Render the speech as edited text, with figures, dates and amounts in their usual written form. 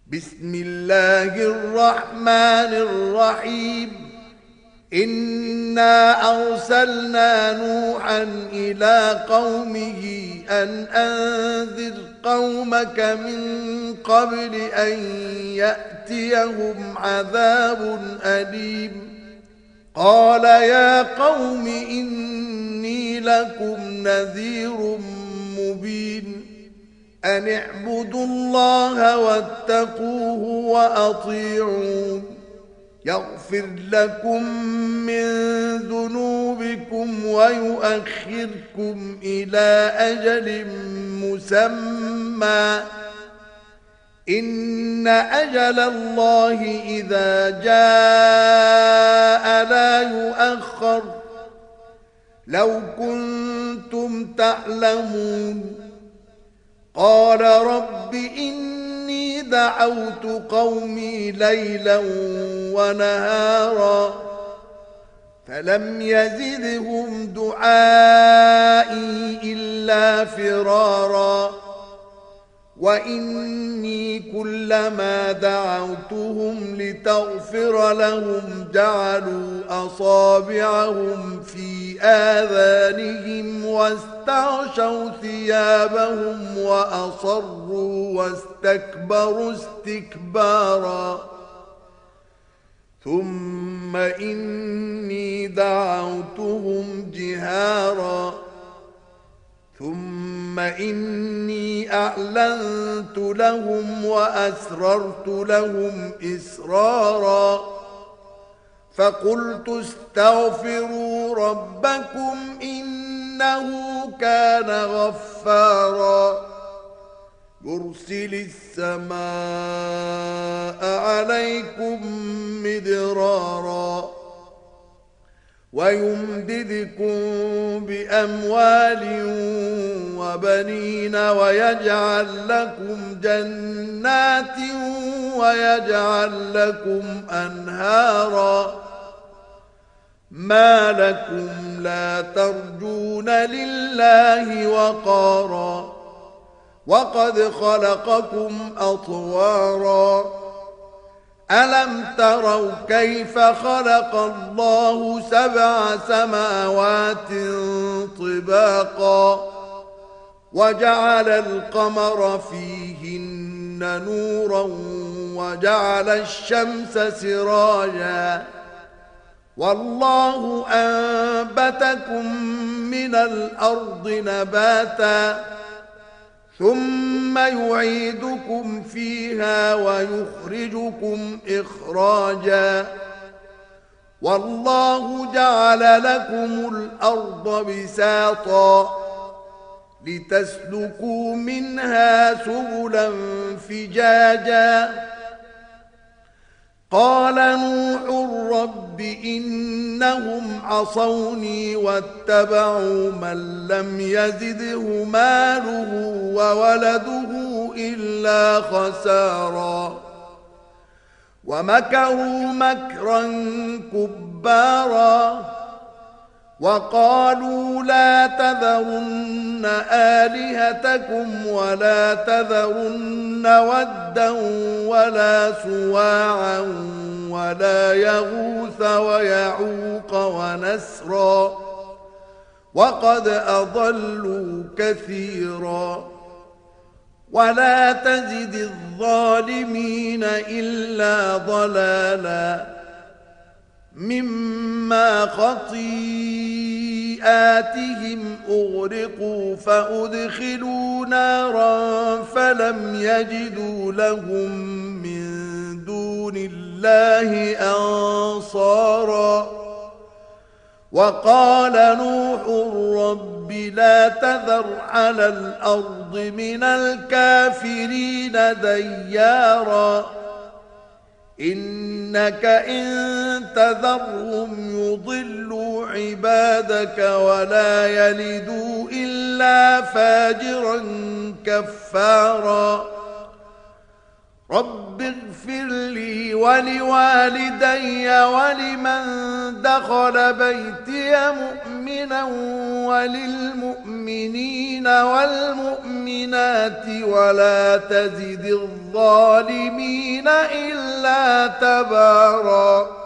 بسم الله الرحمن الرحيم. إنا أرسلنا نوحا إلى قومه أن أنذر قومك من قبل أن يأتيهم عذاب أليم. قال يا قوم إني لكم نذير مبين. أن اعبدوا الله واتقوه وأطيعون يغفر لكم من ذنوبكم ويؤخركم إلى أجل مسمى إن أجل الله إذا جاء لا يؤخر لو كنتم تعلمون. قال رب إني دعوت قومي ليلا ونهارا فلم يزدهم دعائي إلا فرارا وإني كلما دعوتهم لتغفر لهم جعلوا أصابعهم في آذانهم واستغشوا ثيابهم وأصروا واستكبروا استكبارا ثم إني دعوتهم جهارا ثم إني أعلنت لهم وأسررت لهم إسرارا فقلت استغفروا ربكم إنه كان غفارا يرسل السماء عليكم مدرارا ويمددكم بأموال وبنين ويجعل لكم جنات ويجعل لكم أنهارا ما لكم لا ترجون لله وقارا وقد خلقكم أطوارا ألم تروا كيف خلق الله 7 سماوات طباقا وجعل القمر فيهن نورا وجعل الشمس سراجا والله أنبتكم من الأرض نباتا ثم يعيدكم فيها ويخرجكم إخراجا والله جعل لكم الأرض بساطا لتسلكوا منها سبلا فجاجا قال نوح رب إنهم عصوني واتبعوا من لم يزده ماله وولده إلا خسارا ومكروا مكرا كبارا وقالوا لا تذرن آلهتكم ولا تذرن ودا ولا سواعا ولا يغوث ويعوق ونسرا وقد أضلوا كثيرا ولا تزد الظالمين إلا ضلالا مما خطيئاتهم أغرقوا فأدخلوا نارا فلم يجدوا لهم من دون الله أنصارا وقال نوح رب لا تذر على الأرض من الكافرين ديارا إنك إن تذرهم يضلوا عبادك ولا يلدوا إلا فاجرا كفارا رب اغفر لي ولوالدي ولمن دخل بيتي مؤمنا وللمؤمنين والمؤمنات ولا تزد الظالمين إلا تباراً.